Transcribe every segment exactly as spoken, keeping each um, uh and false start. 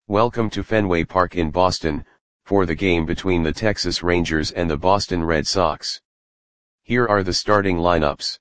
Welcome to Fenway Park in Boston, for the game between the Texas Rangers and the Boston Red Sox. Here are the starting lineups.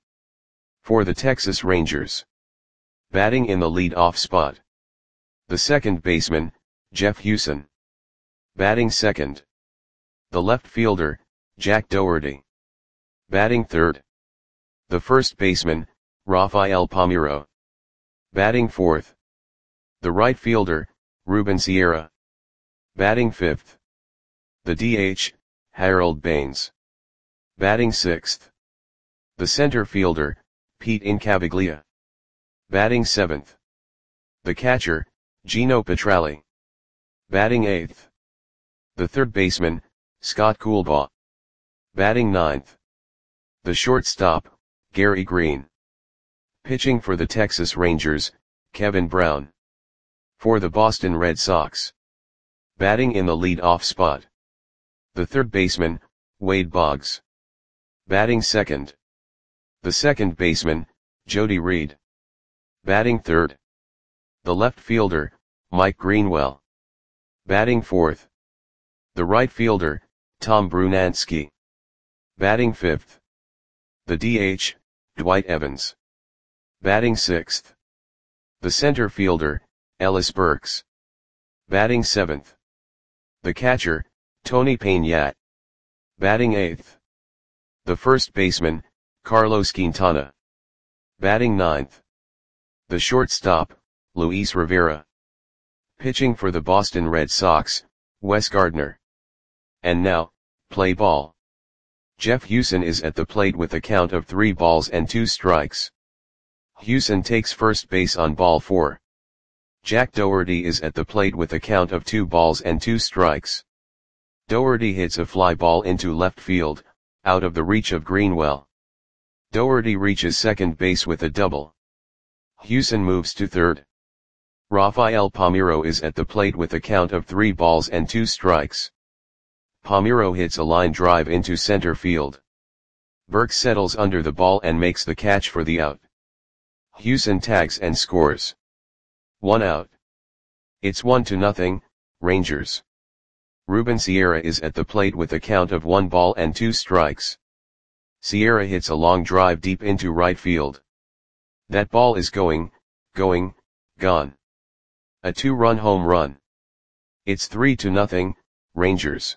For the Texas Rangers. Batting in the lead-off spot. The second baseman, Jeff Huson. Batting second. The left fielder, Jack Dougherty. Batting third. The first baseman, Rafael Palmeiro. Batting fourth. The right fielder, Ruben Sierra. Batting fifth. The D H, Harold Baines. Batting sixth. The center fielder, Pete Incaviglia. Batting seventh. The catcher, Gino Petralli. Batting eighth. The third baseman, Scott Coolbaugh. Batting ninth. The shortstop, Gary Green. Pitching for the Texas Rangers, Kevin Brown. For the Boston Red Sox. Batting in the lead-off spot. The third baseman, Wade Boggs. Batting second. The second baseman, Jody Reed. Batting third. The left fielder, Mike Greenwell. Batting fourth. The right fielder, Tom Brunansky. Batting fifth. The D H, Dwight Evans. Batting sixth. The center fielder, Ellis Burks. Batting seventh. The catcher, Tony Peñat. Batting eighth. The first baseman, Carlos Quintana. Batting ninth. The shortstop, Luis Rivera. Pitching for the Boston Red Sox, Wes Gardner. And now, play ball. Jeff Huson is at the plate with a count of three balls and two strikes. Huson takes first base on ball four. Jack Dougherty is at the plate with a count of two balls and two strikes. Dougherty hits a fly ball into left field, out of the reach of Greenwell. Dougherty reaches second base with a double. Huson moves to third. Rafael Palmeiro is at the plate with a count of three balls and two strikes. Palmeiro hits a line drive into center field. Burks settles under the ball and makes the catch for the out. Huson tags and scores. One out. It's one to nothing, Rangers. Ruben Sierra is at the plate with a count of one ball and two strikes. Sierra hits a long drive deep into right field. That ball is going, going, gone. A two-run home run. It's three to nothing, Rangers.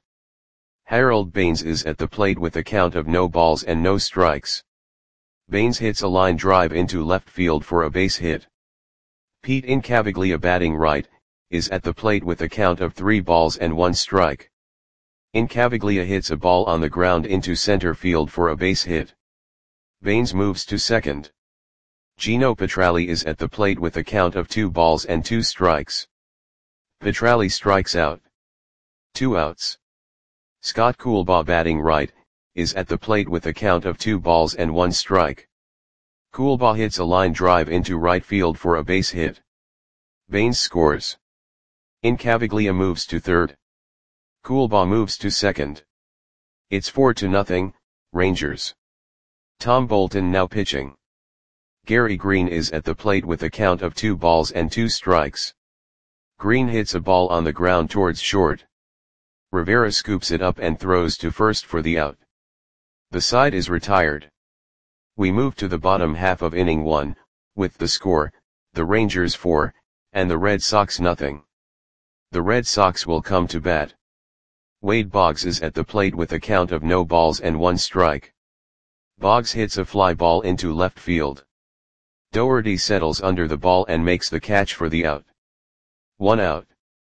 Harold Baines is at the plate with a count of no balls and no strikes. Baines hits a line drive into left field for a base hit. Pete Incaviglia, batting right, is at the plate with a count of three balls and one strike. Incaviglia hits a ball on the ground into center field for a base hit. Baines moves to second. Gino Petralli is at the plate with a count of two balls and two strikes. Petralli strikes out. Two outs. Scott Coolbaugh, batting right, is at the plate with a count of two balls and one strike. Coolbaugh hits a line drive into right field for a base hit. Baines scores. Incaviglia moves to third. Coolbaugh moves to second. It's four to nothing, Rangers. Tom Bolton now pitching. Gary Green is at the plate with a count of two balls and two strikes. Green hits a ball on the ground towards short. Rivera scoops it up and throws to first for the out. The side is retired. We move to the bottom half of inning one, with the score, the Rangers four, and the Red Sox nothing. The Red Sox will come to bat. Wade Boggs is at the plate with a count of no balls and one strike. Boggs hits a fly ball into left field. Dougherty settles under the ball and makes the catch for the out. One out.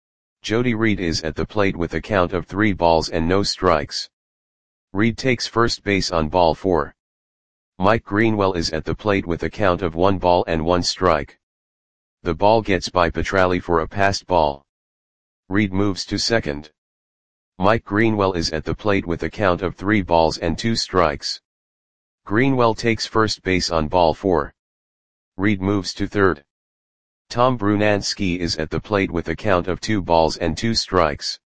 Jody Reed is at the plate with a count of three balls and no strikes. Reed takes first base on ball four. Mike Greenwell is at the plate with a count of one ball and one strike. The ball gets by Petralli for a passed ball. Reed moves to second. Mike Greenwell is at the plate with a count of three balls and two strikes. Greenwell takes first base on ball four. Reed moves to third. Tom Brunansky is at the plate with a count of two balls and two strikes.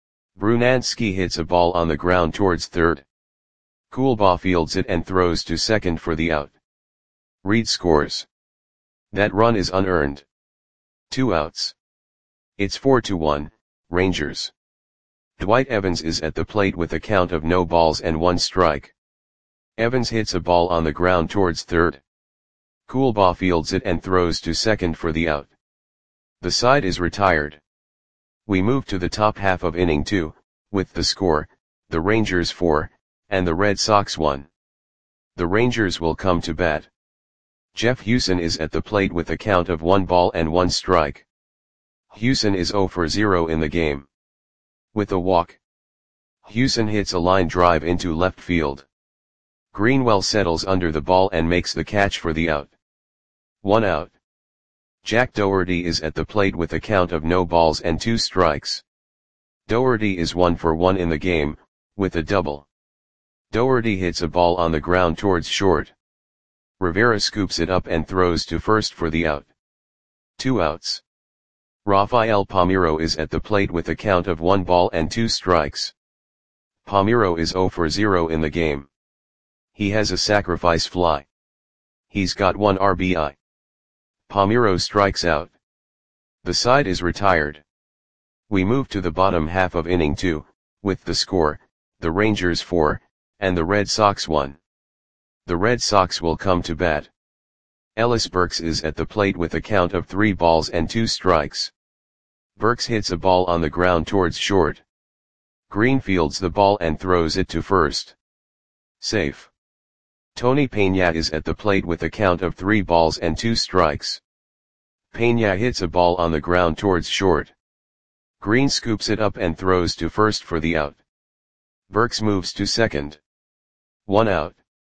Brunansky hits a ball on the ground towards third. Coolbaugh fields it and throws to second for the out. Reed scores. That run is unearned. Two outs. It's four to one, Rangers. Dwight Evans is at the plate with a count of no balls and one strike. Evans hits a ball on the ground towards third. Coolbaugh fields it and throws to second for the out. The side is retired. We move to the top half of inning two, with the score, the Rangers four, and the Red Sox one. The Rangers will come to bat. Jeff Hewson is at the plate with a count of one ball and one strike. Hewson is zero for zero in the game. With a walk, Hewson hits a line drive into left field. Greenwell settles under the ball and makes the catch for the out. One out. Jack Dougherty is at the plate with a count of no balls and two strikes. Dougherty is one for one in the game, with a double. Dougherty hits a ball on the ground towards short. Rivera scoops it up and throws to first for the out. Two outs. Rafael Palmeiro is at the plate with a count of one ball and two strikes. Palmeiro is zero for zero in the game. He has a sacrifice fly. He's got one R B I. Palmeiro strikes out. The side is retired. We move to the bottom half of inning two, with the score, the Rangers four, and the Red Sox one. The Red Sox will come to bat. Ellis Burks is at the plate with a count of three balls and two strikes. Burks hits a ball on the ground towards short. Green fields the ball and throws it to first. Safe. Tony Peña is at the plate with a count of three balls and two strikes. Peña hits a ball on the ground towards short. Green scoops it up and throws to first for the out. Burks moves to second. One out.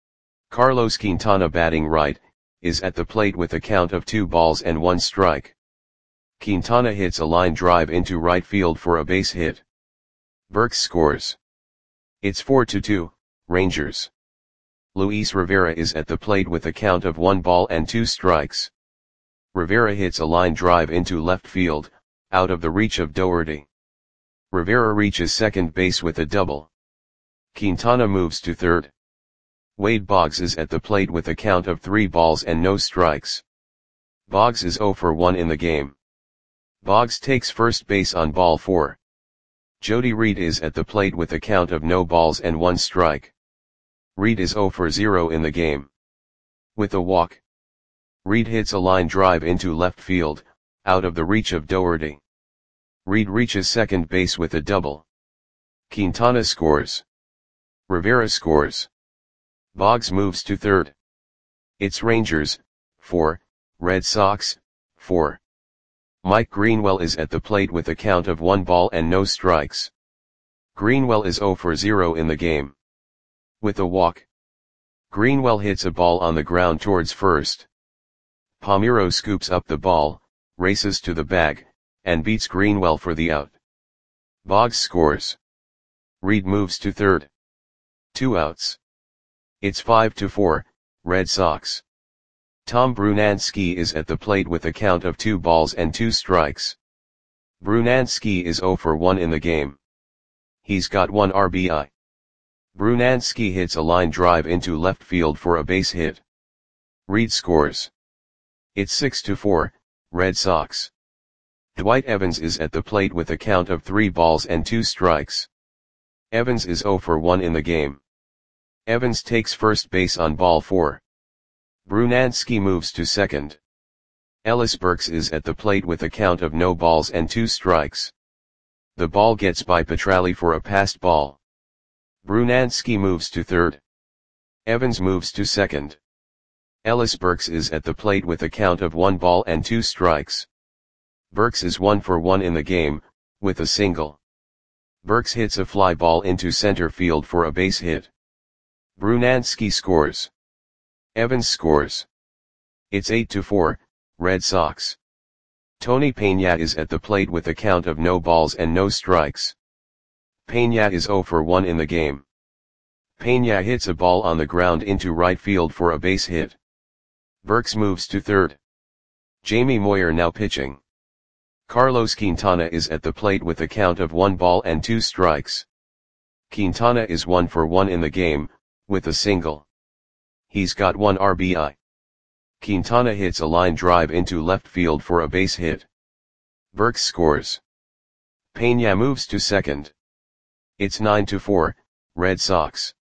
Carlos Quintana, batting right, is at the plate with a count of two balls and one strike. Quintana hits a line drive into right field for a base hit. Burks scores. It's four to two, Rangers. Luis Rivera is at the plate with a count of one ball and two strikes. Rivera hits a line drive into left field, out of the reach of Dougherty. Rivera reaches second base with a double. Quintana moves to third. Wade Boggs is at the plate with a count of three balls and no strikes. Boggs is zero for one in the game. Boggs takes first base on ball four. Jody Reed is at the plate with a count of no balls and one strike. Reed is zero for zero in the game. With a walk, Reed hits a line drive into left field, out of the reach of Dougherty. Reed reaches second base with a double. Quintana scores. Rivera scores. Boggs moves to third. It's Rangers, four, Red Sox, four. Mike Greenwell is at the plate with a count of one ball and no strikes. Greenwell is zero for zero in the game. With a walk, Greenwell hits a ball on the ground towards first. Palmeiro scoops up the ball, races to the bag, and beats Greenwell for the out. Boggs scores. Reed moves to third. Two outs. It's five to four, Red Sox. Tom Brunansky is at the plate with a count of two balls and two strikes. Brunansky is zero for one in the game. He's got one R B I. Brunansky hits a line drive into left field for a base hit. Reed scores. It's six to four, Red Sox. Dwight Evans is at the plate with a count of three balls and two strikes. Evans is zero for one in the game. Evans takes first base on ball four. Brunansky moves to second. Ellis Burks is at the plate with a count of no balls and two strikes. The ball gets by Petralli for a passed ball. Brunansky moves to third. Evans moves to second. Ellis Burks is at the plate with a count of one ball and two strikes. Burks is one for one in the game, with a single. Burks hits a fly ball into center field for a base hit. Brunansky scores. Evans scores. It's eight to four, Red Sox. Tony Peña is at the plate with a count of no balls and no strikes. Peña is zero for one in the game. Peña hits a ball on the ground into right field for a base hit. Burks moves to third. Jamie Moyer now pitching. Carlos Quintana is at the plate with a count of one ball and two strikes. Quintana is one for one in the game, with a single. He's got one R B I. Quintana hits a line drive into left field for a base hit. Burks scores. Peña moves to second. It's nine to four, Red Sox.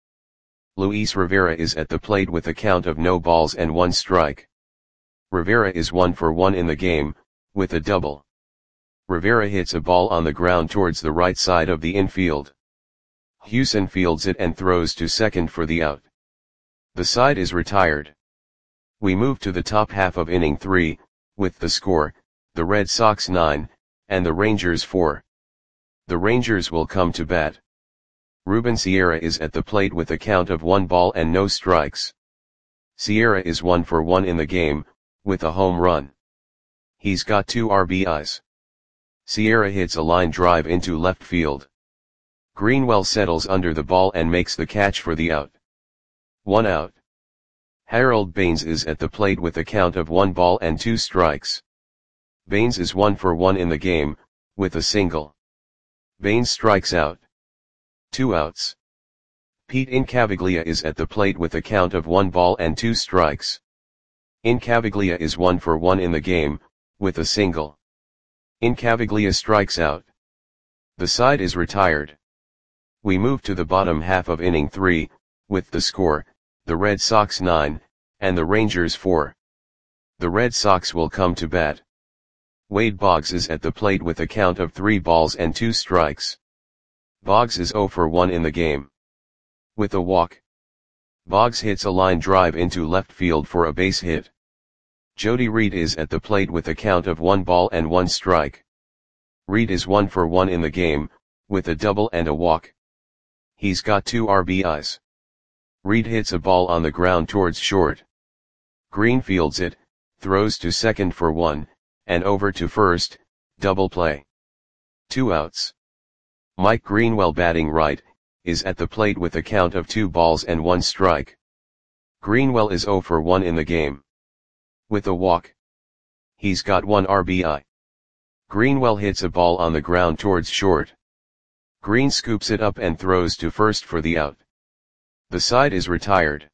Luis Rivera is at the plate with a count of no balls and one strike. Rivera is one for one in the game, with a double. Rivera hits a ball on the ground towards the right side of the infield. Hewson fields it and throws to second for the out. The side is retired. We move to the top half of inning three, with the score, the Red Sox nine, and the Rangers four. The Rangers will come to bat. Ruben Sierra is at the plate with a count of one ball and no strikes. Sierra is one for one in the game, with a home run. He's got two R B Is. Sierra hits a line drive into left field. Greenwell settles under the ball and makes the catch for the out. One out. Harold Baines is at the plate with a count of one ball and two strikes. Baines is one for one in the game, with a single. Baines strikes out. Two outs. Pete Incaviglia is at the plate with a count of one ball and two strikes. Incaviglia is one for one in the game, with a single. Incaviglia strikes out. The side is retired. We move to the bottom half of inning three, with the score, the Red Sox nine, and the Rangers four. The Red Sox will come to bat. Wade Boggs is at the plate with a count of three balls and two strikes. Boggs is zero for one in the game. With a walk. Boggs hits a line drive into left field for a base hit. Jody Reed is at the plate with a count of one ball and one strike. Reed is one for one in the game, with a double and a walk. He's got two R B Is. Reed hits a ball on the ground towards short. Green fields it, throws to second for one, and over to first, double play. Two outs. Mike Greenwell, batting right, is at the plate with a count of two balls and one strike. Greenwell is zero for one in the game. With a walk. He's got one R B I. Greenwell hits a ball on the ground towards short. Green scoops it up and throws to first for the out. The side is retired.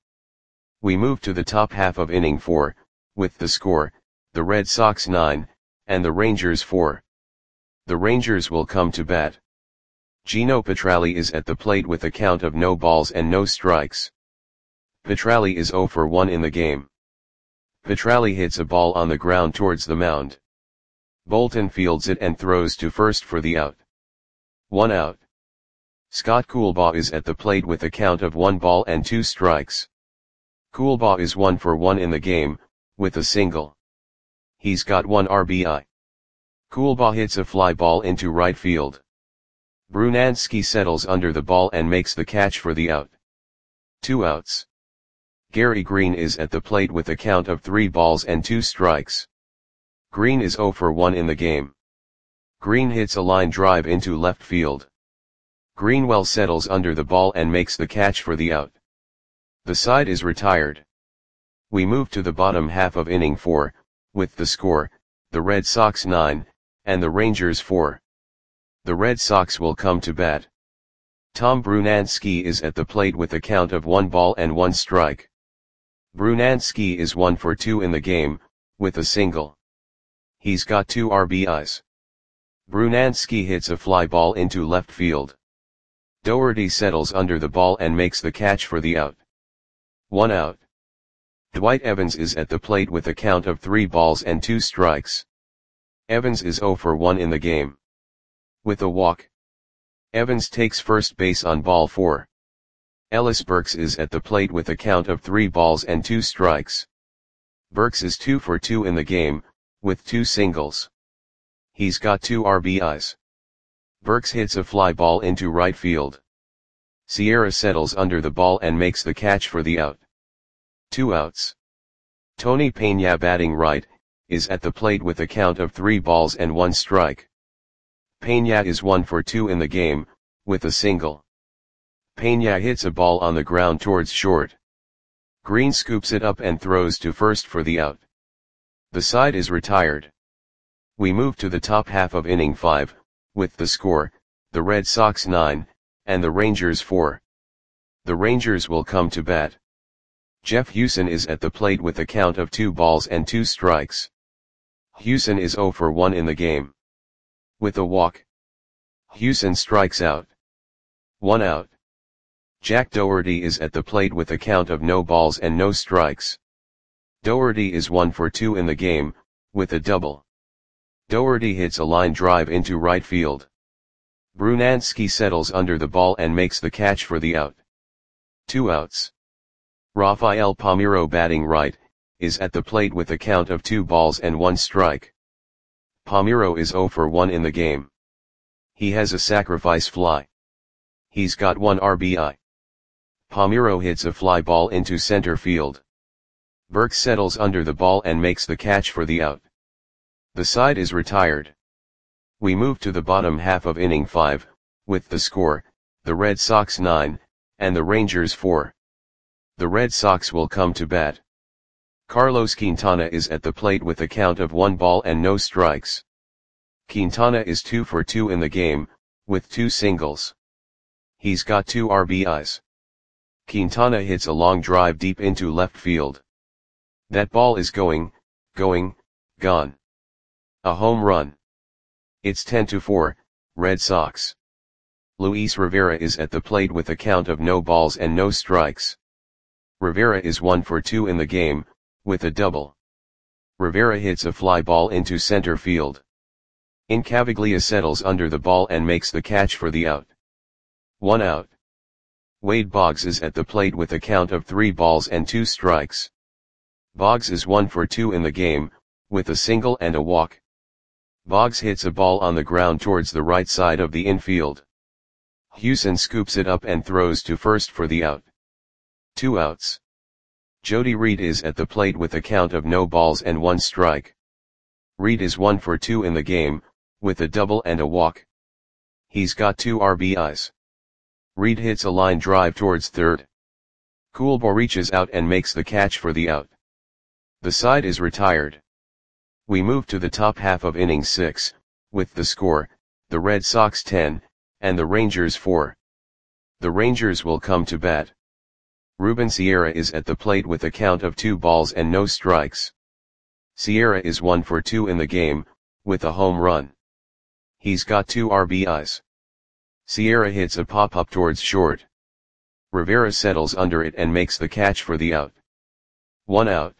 We move to the top half of inning four, with the score, the Red Sox nine, and the Rangers four. The Rangers will come to bat. Gino Petralli is at the plate with a count of no balls and no strikes. Petralli is zero for one in the game. Petralli hits a ball on the ground towards the mound. Bolton fields it and throws to first for the out. One out. Scott Coolbaugh is at the plate with a count of one ball and two strikes. Coolbaugh is one for one in the game, with a single. He's got one R B I. Coolbaugh hits a fly ball into right field. Brunansky settles under the ball and makes the catch for the out. Two outs. Gary Green is at the plate with a count of three balls and two strikes. Green is zero for one in the game. Green hits a line drive into left field. Greenwell settles under the ball and makes the catch for the out. The side is retired. We move to the bottom half of inning four, with the score, the Red Sox nine, and the Rangers four. The Red Sox will come to bat. Tom Brunansky is at the plate with a count of one ball and one strike. Brunansky is one for two in the game, with a single. He's got two R B Is. Brunansky hits a fly ball into left field. Doherty settles under the ball and makes the catch for the out. One out. Dwight Evans is at the plate with a count of three balls and two strikes. Evans is zero for one in the game. With a walk. Evans takes first base on ball four. Ellis Burks is at the plate with a count of three balls and two strikes. Burks is two for two in the game, with two singles. He's got two R B Is. Burks hits a fly ball into right field. Sierra settles under the ball and makes the catch for the out. Two outs. Tony Peña, batting right, is at the plate with a count of three balls and one strike. Peña is one for two in the game, with a single. Peña hits a ball on the ground towards short. Green scoops it up and throws to first for the out. The side is retired. We move to the top half of inning five, with the score, the Red Sox nine, and the Rangers four. The Rangers will come to bat. Jeff Hewson is at the plate with a count of two balls and two strikes. Hewson is zero for one in the game. With a walk, Hewson strikes out. One out. Jack Doherty is at the plate with a count of no balls and no strikes. Doherty is one for two in the game, with a double. Doherty hits a line drive into right field. Brunansky settles under the ball and makes the catch for the out. Two outs. Rafael Palmeiro, batting right, is at the plate with a count of two balls and one strike. Palmeiro is zero for one in the game. He has a sacrifice fly. He's got one R B I. Palmeiro hits a fly ball into center field. Burke settles under the ball and makes the catch for the out. The side is retired. We move to the bottom half of inning five, with the score, the Red Sox nine, and the Rangers four. The Red Sox will come to bat. Carlos Quintana is at the plate with a count of one ball and no strikes. Quintana is two for two in the game, with two singles. He's got two R B Is. Quintana hits a long drive deep into left field. That ball is going, going, gone. A home run. It's ten to four, Red Sox. Luis Rivera is at the plate with a count of no balls and no strikes. Rivera is one for two in the game, with a double. Rivera hits a fly ball into center field. Incaviglia settles under the ball and makes the catch for the out. One out. Wade Boggs is at the plate with a count of three balls and two strikes. Boggs is one for two in the game, with a single and a walk. Boggs hits a ball on the ground towards the right side of the infield. Hewson scoops it up and throws to first for the out. Two outs. Jody Reed is at the plate with a count of no balls and one strike. Reed is one for two in the game, with a double and a walk. He's got two R B Is. Reed hits a line drive towards third. Coolbaugh reaches out and makes the catch for the out. The side is retired. We move to the top half of inning six, with the score, the Red Sox ten, and the Rangers four. The Rangers will come to bat. Ruben Sierra is at the plate with a count of two balls and no strikes. Sierra is one for two in the game, with a home run. He's got two R B Is. Sierra hits a pop-up towards short. Rivera settles under it and makes the catch for the out. One out.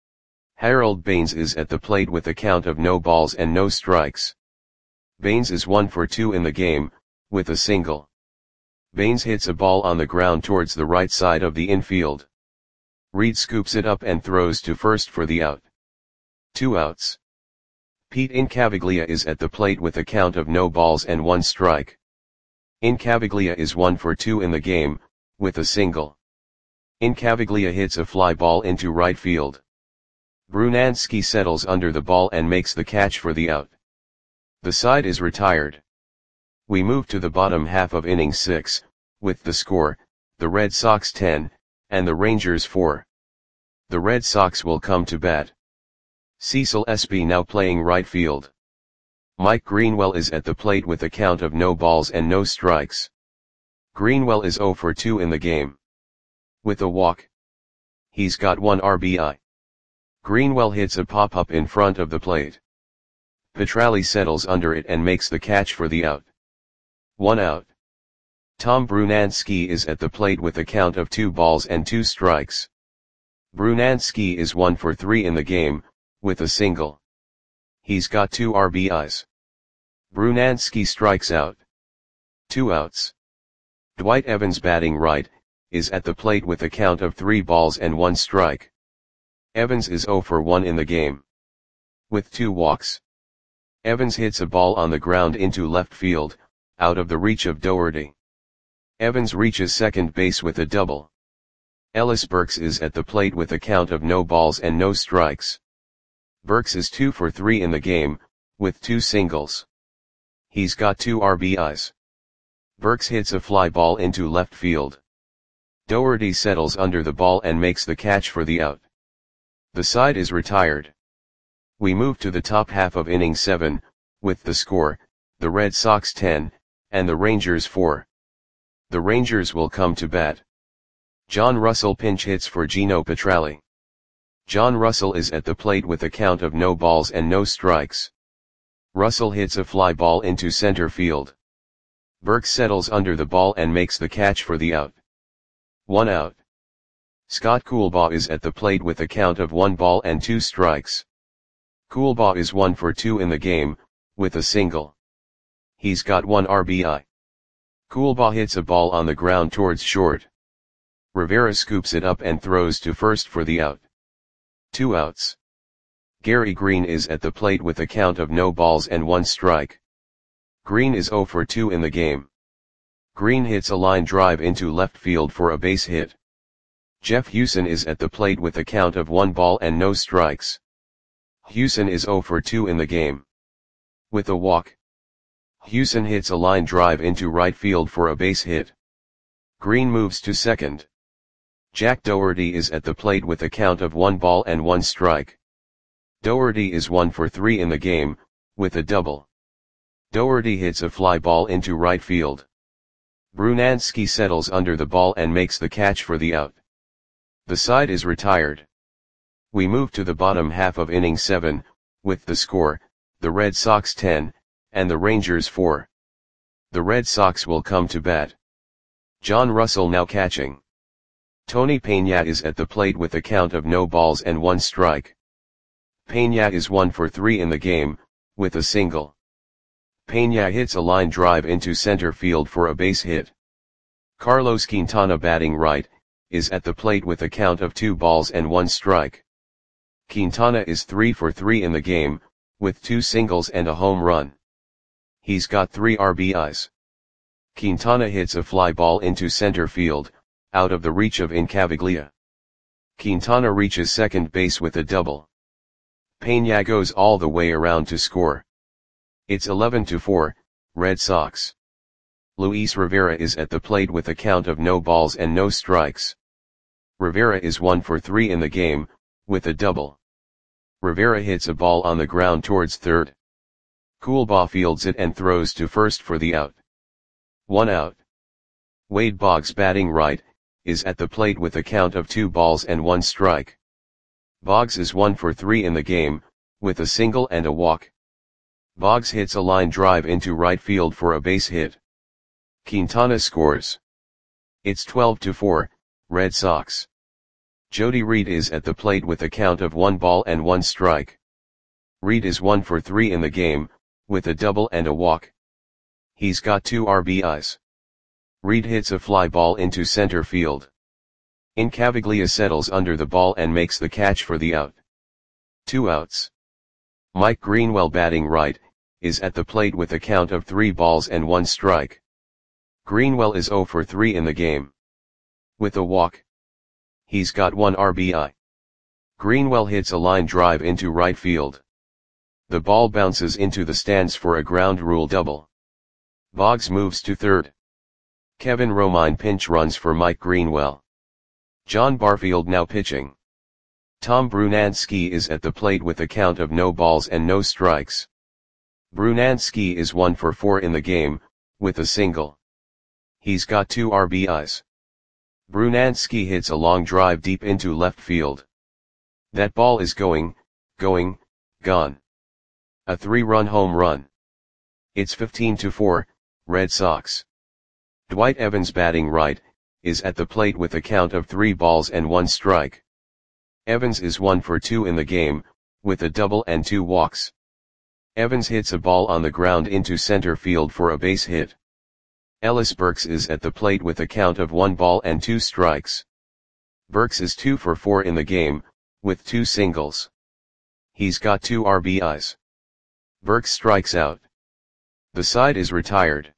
Harold Baines is at the plate with a count of no balls and no strikes. Baines is one for two in the game, with a single. Baines hits a ball on the ground towards the right side of the infield. Reed scoops it up and throws to first for the out. Two outs. Pete Incaviglia is at the plate with a count of no balls and one strike. Incaviglia is one for two in the game, with a single. Incaviglia hits a fly ball into right field. Brunansky settles under the ball and makes the catch for the out. The side is retired. We move to the bottom half of inning six, with the score, the Red Sox ten, and the Rangers four. The Red Sox will come to bat. Cecil Espy now playing right field. Mike Greenwell is at the plate with a count of no balls and no strikes. Greenwell is zero for two in the game. With a walk. He's got one R B I. Greenwell hits a pop-up in front of the plate. Petralli settles under it and makes the catch for the out. One out. Tom Brunansky is at the plate with a count of two balls and two strikes. Brunansky is one for three in the game, with a single. He's got two R B Is. Brunansky strikes out. Two outs. Dwight Evans, batting right, is at the plate with a count of three balls and one strike. Evans is zero for one in the game. With two walks. Evans hits a ball on the ground into left field, out of the reach of Doherty. Evans reaches second base with a double. Ellis Burks is at the plate with a count of no balls and no strikes. Burks is two for three in the game, with two singles. He's got two R B Is. Burks hits a fly ball into left field. Doherty settles under the ball and makes the catch for the out. The side is retired. We move to the top half of inning seven, with the score, the Red Sox ten, and the Rangers four. The Rangers will come to bat. John Russell pinch hits for Gino Petralli. John Russell is at the plate with a count of no balls and no strikes. Russell hits a fly ball into center field. Burks settles under the ball and makes the catch for the out. One out. Scott Coolbaugh is at the plate with a count of one ball and two strikes. Coolbaugh is one for two in the game, with a single. He's got one R B I. Coolbaugh hits a ball on the ground towards short. Rivera scoops it up and throws to first for the out. Two outs. Gary Green is at the plate with a count of no balls and one strike. Green is zero for two in the game. Green hits a line drive into left field for a base hit. Jeff Hewson is at the plate with a count of one ball and no strikes. Hewson is zero for two in the game. With a walk. Hewson hits a line drive into right field for a base hit. Green moves to second. Jack Dougherty is at the plate with a count of one ball and one strike. Dougherty is one for three in the game, with a double. Dougherty hits a fly ball into right field. Brunansky settles under the ball and makes the catch for the out. The side is retired. We move to the bottom half of inning seven, with the score, the Red Sox ten, and the Rangers four. The Red Sox will come to bat. John Russell now catching. Tony Peña is at the plate with a count of no balls and one strike. Peña is one for three in the game, with a single. Peña hits a line drive into center field for a base hit. Carlos Quintana batting right, is at the plate with a count of two balls and one strike. Quintana is three for three in the game, with two singles and a home run. He's got three R B Is. Quintana hits a fly ball into center field, out of the reach of Incaviglia. Quintana reaches second base with a double. Peña goes all the way around to score. It's eleven to four, Red Sox. Luis Rivera is at the plate with a count of no balls and no strikes. Rivera is one for three in the game, with a double. Rivera hits a ball on the ground towards third. Coolbaugh fields it and throws to first for the out. One out. Wade Boggs batting right, is at the plate with a count of two balls and one strike. Boggs is one for three in the game, with a single and a walk. Boggs hits a line drive into right field for a base hit. Quintana scores. It's twelve to four, Red Sox. Jody Reed is at the plate with a count of one ball and one strike. Reed is one for three in the game, with a double and a walk. He's got two R B Is. Reed hits a fly ball into center field. Incaviglia settles under the ball and makes the catch for the out. Two outs. Mike Greenwell batting right, is at the plate with a count of three balls and one strike. Greenwell is zero for three in the game. With a walk. He's got one R B I. Greenwell hits a line drive into right field. The ball bounces into the stands for a ground rule double. Boggs moves to third. Kevin Romine pinch runs for Mike Greenwell. John Barfield now pitching. Tom Brunansky is at the plate with a count of no balls and no strikes. Brunansky is one for four in the game, with a single. He's got two R B Is. Brunansky hits a long drive deep into left field. That ball is going, going, gone. A three-run home run. It's fifteen to four, Red Sox. Dwight Evans batting right, is at the plate with a count of three balls and one strike. Evans is one for two in the game, with a double and two walks. Evans hits a ball on the ground into center field for a base hit. Ellis Burks is at the plate with a count of one ball and two strikes. Burks is two for four in the game, with two singles. He's got two R B Is. Burks strikes out. The side is retired.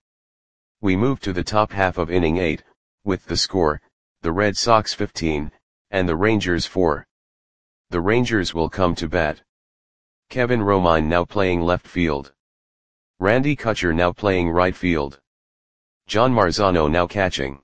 We move to the top half of inning eight, with the score, the Red Sox fifteen, and the Rangers four. The Rangers will come to bat. Kevin Romine now playing left field. Randy Kutcher now playing right field. John Marzano now catching.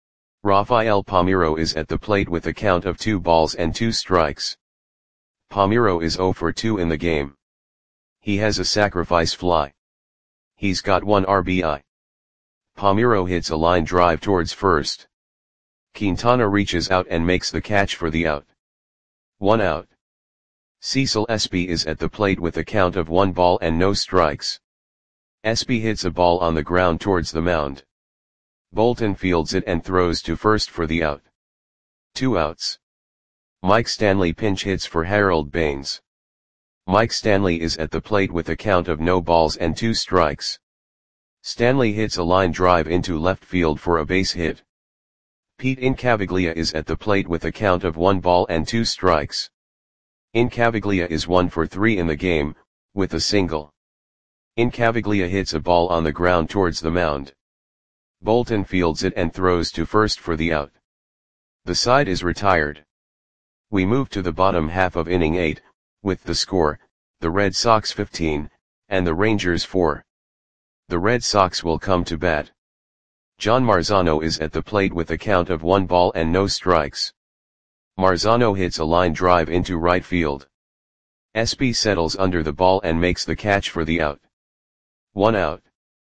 Rafael Palmeiro is at the plate with a count of two balls and two strikes. Palmeiro is zero for two in the game. He has a sacrifice fly. He's got one R B I. Palmeiro hits a line drive towards first. Quintana reaches out and makes the catch for the out. One out. Cecil Espy is at the plate with a count of one ball and no strikes. Espy hits a ball on the ground towards the mound. Bolton fields it and throws to first for the out. Two outs. Mike Stanley pinch hits for Harold Baines. Mike Stanley is at the plate with a count of no balls and two strikes. Stanley hits a line drive into left field for a base hit. Pete Incaviglia is at the plate with a count of one ball and two strikes. Incaviglia is one for three in the game, with a single. Incaviglia hits a ball on the ground towards the mound. Bolton fields it and throws to first for the out. The side is retired. We move to the bottom half of inning eight, with the score, the Red Sox fifteen, and the Rangers four. The Red Sox will come to bat. John Marzano is at the plate with a count of one ball and no strikes. Marzano hits a line drive into right field. Espy settles under the ball and makes the catch for the out. One out.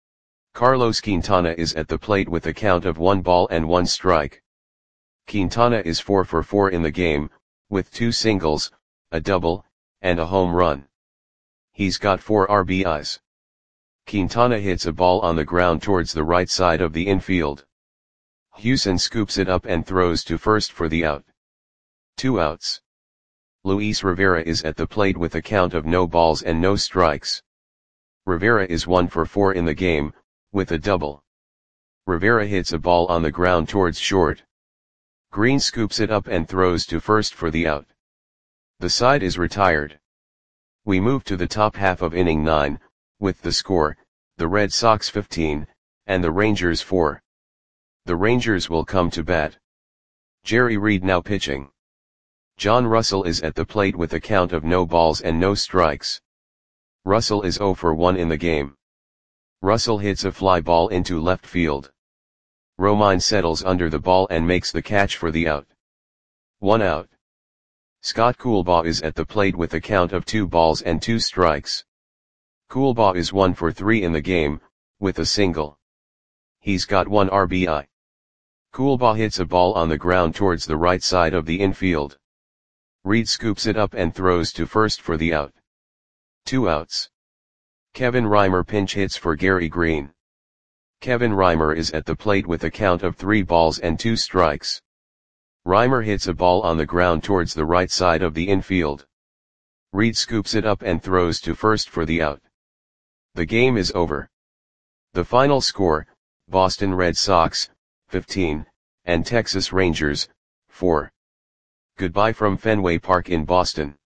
Carlos Quintana is at the plate with a count of one ball and one strike. Quintana is four for four in the game, with two singles, a double, and a home run. He's got four R B Is. Quintana hits a ball on the ground towards the right side of the infield. Hewson scoops it up and throws to first for the out. Two outs. Luis Rivera is at the plate with a count of no balls and no strikes. Rivera is one for four in the game, with a double. Rivera hits a ball on the ground towards short. Green scoops it up and throws to first for the out. The side is retired. We move to the top half of inning nine, with the score, the Red Sox fifteen, and the Rangers four. The Rangers will come to bat. Jerry Reed now pitching. John Russell is at the plate with a count of no balls and no strikes. Russell is zero for one in the game. Russell hits a fly ball into left field. Romine settles under the ball and makes the catch for the out. One out. Scott Coolbaugh is at the plate with a count of two balls and two strikes. Coolbaugh is one for three in the game, with a single. He's got one R B I. Coolbaugh hits a ball on the ground towards the right side of the infield. Reed scoops it up and throws to first for the out. Two outs. Kevin Reimer pinch hits for Gary Green. Kevin Reimer is at the plate with a count of three balls and two strikes. Reimer hits a ball on the ground towards the right side of the infield. Reed scoops it up and throws to first for the out. The game is over. The final score, Boston Red Sox, fifteen, and Texas Rangers, four. Goodbye from Fenway Park in Boston.